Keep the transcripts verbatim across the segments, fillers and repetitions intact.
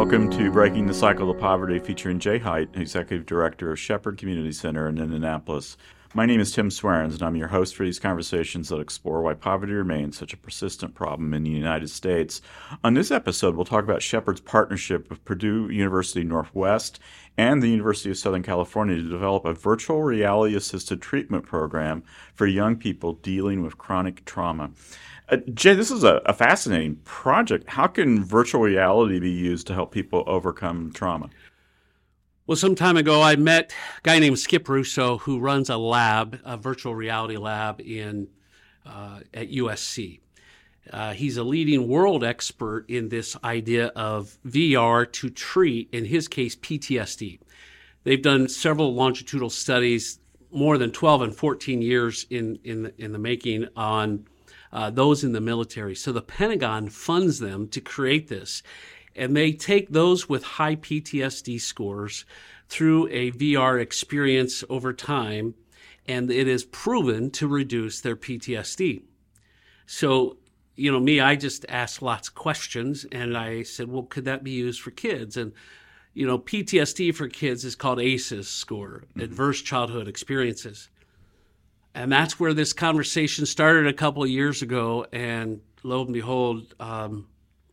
Welcome to Breaking the Cycle of Poverty, featuring Jay Height, Executive Director of Shepherd Community Center in Indianapolis. My name is Tim Swearens, and I'm your host for these conversations that explore why poverty remains such a persistent problem in the United States. On this episode, we'll talk about Shepherd's partnership with Purdue University Northwest and the University of Southern California to develop a virtual reality-assisted treatment program for young people dealing with chronic trauma. Uh, Jay, this is a, a fascinating project. How can virtual reality be used to help people overcome trauma? Well, some time ago, I met a guy named Skip Russo who runs a lab, a virtual reality lab in uh, at U S C. Uh, he's a leading world expert in this idea of V R to treat, in his case, P T S D. They've done several longitudinal studies, more than twelve and fourteen years in, in, the, in the making on uh, those in the military. So the Pentagon funds them to create this. And they take those with high P T S D scores through a V R experience over time, and it is proven to reduce their P T S D. So, you know, me, I just asked lots of questions, and I said, well, could that be used for kids? And, you know, P T S D for kids is called A C Es score, mm-hmm. Adverse Childhood Experiences. And that's where this conversation started a couple of years ago, and lo and behold, um,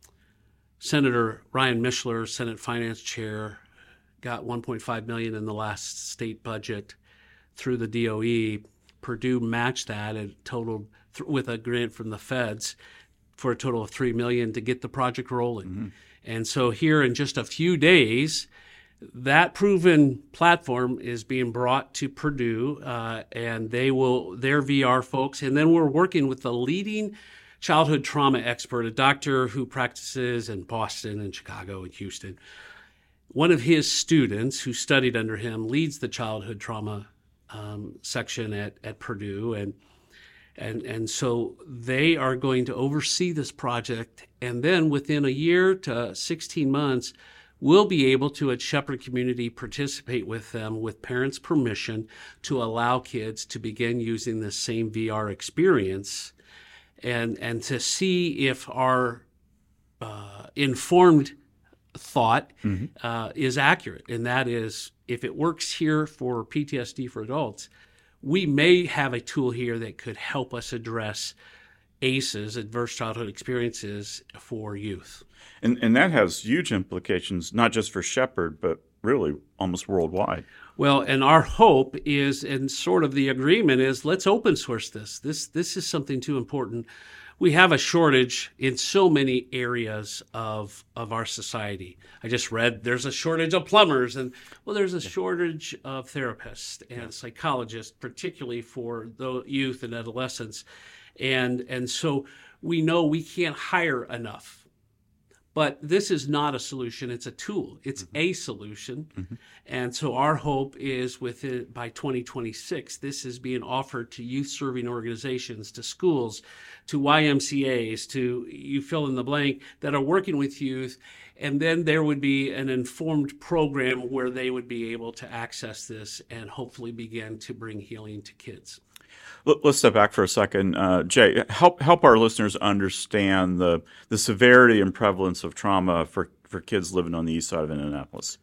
Senator Ryan Mishler, Senate Finance Chair, got one point five million dollars in the last state budget through the D O E. Purdue matched that and totaled th- with a grant from the feds for a total of three million dollars to get the project rolling. Mm-hmm. And so here in just a few days, that proven platform is being brought to Purdue, uh, and they will, their V R folks, and then we're working with the leading childhood trauma expert, a doctor who practices in Boston and Chicago and Houston. One of his students who studied under him leads the childhood trauma um, section at, at Purdue. And, and, and so they are going to oversee this project. And then within a year to sixteen months, we'll be able to, at Shepherd Community, participate with them with parents' permission to allow kids to begin using this same V R experience and and to see if our uh, informed thought mm-hmm. uh, is accurate. And that is, if it works here for P T S D for adults, we may have a tool here that could help us address A C Es, Adverse Childhood Experiences, for youth. And, and that has huge implications, not just for Shepherd, but really almost worldwide. Well, and our hope is, and sort of the agreement is, let's open source this. This this is something too important. We have a shortage in so many areas of of our society. I just read there's a shortage of plumbers, and well, there's a shortage of therapists and yeah. psychologists, particularly for the youth and adolescents. And and so we know we can't hire enough. But this is not a solution. It's a tool. It's mm-hmm. a solution. Mm-hmm. And so our hope is within, by twenty twenty-six, this is being offered to youth-serving organizations, to schools, to Y M C As, to you fill in the blank, that are working with youth. And then there would be an informed program where they would be able to access this and hopefully begin to bring healing to kids. Let's step back for a second. Uh, Jay, help help our listeners understand the the severity and prevalence of trauma for, for kids living on the east side of Indianapolis.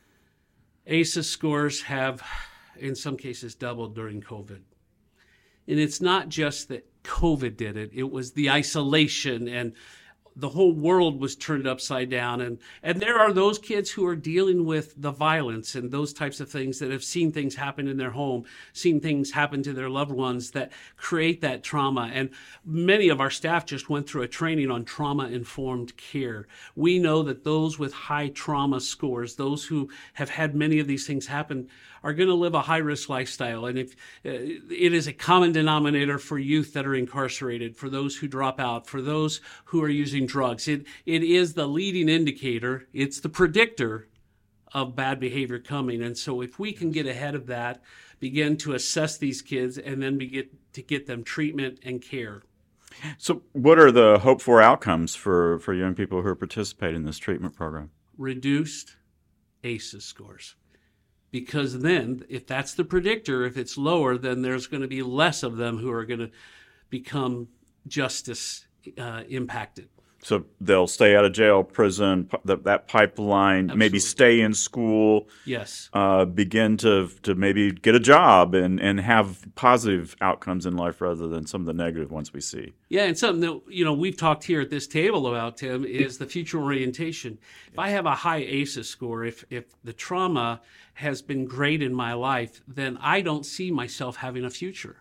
A C Es scores have, in some cases, doubled during COVID. And it's not just that COVID did it. It was the isolation, and the whole world was turned upside down. And, and there are those kids who are dealing with the violence and those types of things, that have seen things happen in their home, seen things happen to their loved ones that create that trauma. And many of our staff just went through a training on trauma-informed care. We know that those with high trauma scores, those who have had many of these things happen, are going to live a high-risk lifestyle. And if uh, it is a common denominator for youth that are incarcerated, for those who drop out, for those who are using drugs. It it is the leading indicator. It's the predictor of bad behavior coming. And so if we can get ahead of that, begin to assess these kids, and then begin to get them treatment and care. So what are the hoped-for outcomes for, for young people who are participating in this treatment program? Reduced A C Es scores. Because then, if that's the predictor, if it's lower, then there's going to be less of them who are going to become justice uh, impacted. So they'll stay out of jail, prison, p- that, that pipeline, Absolutely. maybe stay in school, Yes. uh, begin to to maybe get a job and, and have positive outcomes in life rather than some of the negative ones we see. Yeah, and something that, you know, we've talked here at this table about, Tim, is the future orientation. If I have a high A C E score, if if the trauma has been great in my life, then I don't see myself having a future.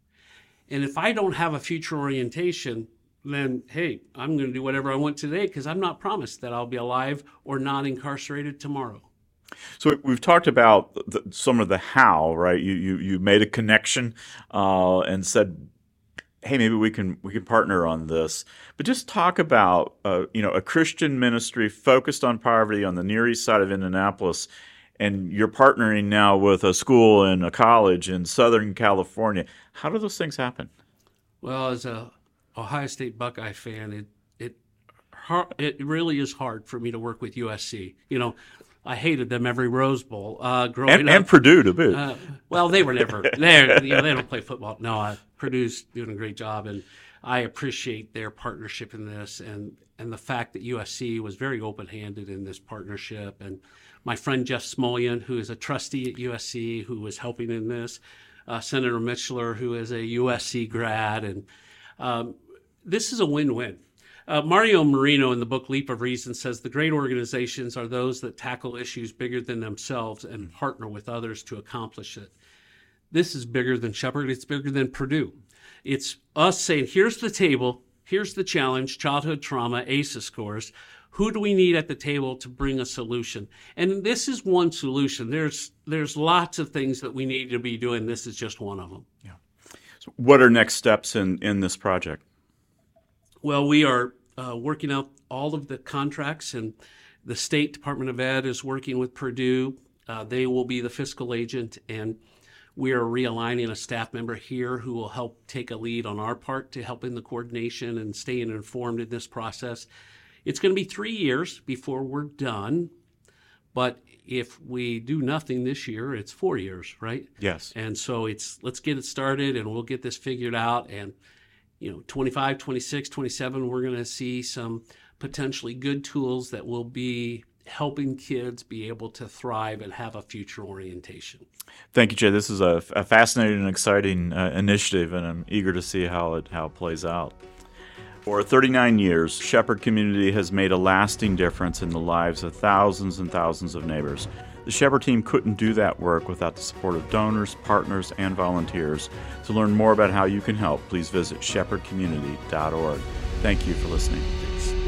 And if I don't have a future orientation, then, hey, I'm going to do whatever I want today because I'm not promised that I'll be alive or not incarcerated tomorrow. So we've talked about the, some of the how, right? You you, you made a connection uh, and said, hey, maybe we can we can partner on this. But just talk about uh, you know a Christian ministry focused on poverty on the Near East side of Indianapolis, and you're partnering now with a school and a college in Southern California. How do those things happen? Well, as a Ohio State Buckeye fan, it it it really is hard for me to work with U S C. You know, I hated them every Rose Bowl uh, growing And, up. and Purdue to boot. Uh, well, they were never they you know, they don't play football. No, uh, Purdue's doing a great job, and I appreciate their partnership in this, and and the fact that U S C was very open-handed in this partnership. And my friend Jeff Smolian, who is a trustee at U S C, who was helping in this, uh, Senator Mitchler, who is a U S C grad, and um, this is a win-win. Uh, Mario Marino in the book Leap of Reason says the great organizations are those that tackle issues bigger than themselves and partner with others to accomplish it. This is bigger than Shepherd. It's bigger than Purdue. It's us saying, here's the table, here's the challenge, childhood trauma, A C E scores. Who do we need at the table to bring a solution? And this is one solution. There's there's lots of things that we need to be doing. This is just one of them. Yeah. So what are next steps in, in this project? Well, we are uh, working out all of the contracts, and the State Department of Ed is working with Purdue. Uh, they will be the fiscal agent, and we are realigning a staff member here who will help take a lead on our part to help in the coordination and staying informed in this process. It's going to be three years before we're done, but if we do nothing this year, it's four years, right? Yes. And so it's let's get it started, and we'll get this figured out. And you know, twenty-five, twenty-six, twenty-seven, we're going to see some potentially good tools that will be helping kids be able to thrive and have a future orientation. Thank you, Jay. This is a, a fascinating and exciting uh, initiative, and I'm eager to see how it how it plays out. For thirty-nine years, Shepherd Community has made a lasting difference in the lives of thousands and thousands of neighbors. The Shepherd team couldn't do that work without the support of donors, partners, and volunteers. To learn more about how you can help, please visit shepherd community dot org. Thank you for listening. Thanks.